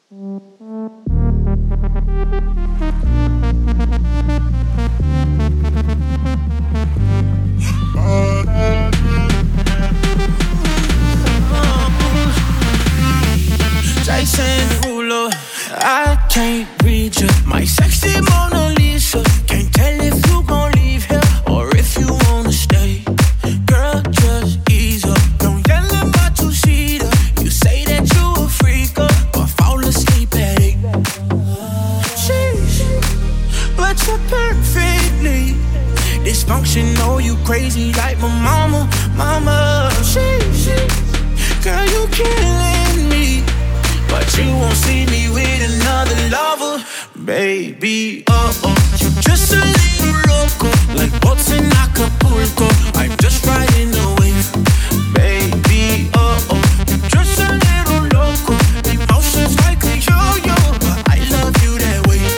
Jason Derulo, I can't read you. My sexy Mona Lisa. Can't tell if you gon' leave here or if you wanna stay. Girl, just ease up. Don't yell at my two-seater. You say that you a freaker, but fall asleep at 8. Sheesh, but you're perfectly dysfunctional. You crazy like my mama, mama. Sheesh, girl, you killing me. But you won't see me with another lover, baby. You just a little loco, like boats in Acapulco. I'm just riding the wave, baby. You just a little loco, emotions like a yo-yo, but I love you that way.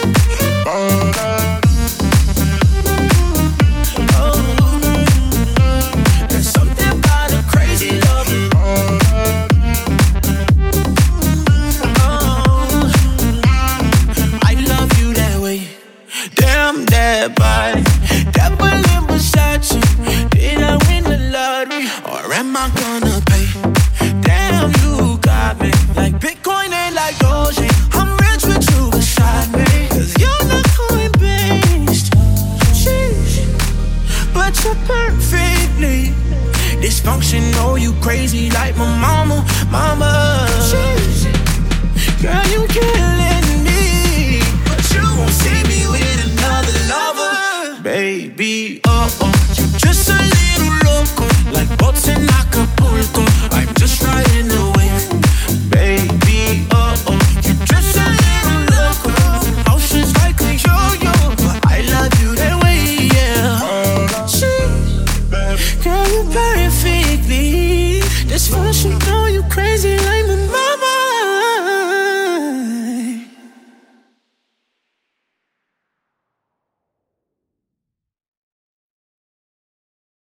There's something about a crazy lover. Damn that body, devil in Versace. Did I win the lottery, or am I gonna pay? Damn, you got me like Bitcoin and like Doge. I'm rich with you beside me, 'cause you're not coin-based. Sheesh, but you're perfectly dysfunctional. You crazy like my mama, mama. Sheesh, girl, you killing me, but you won't see me with another lover, baby. You just a little loco, like boats in Acapulco. I'm just riding the wave, baby. You just a little loco, emotions like a yo-yo, but I love you that way, yeah. Girl, you perfectly dysfunctional. You crazy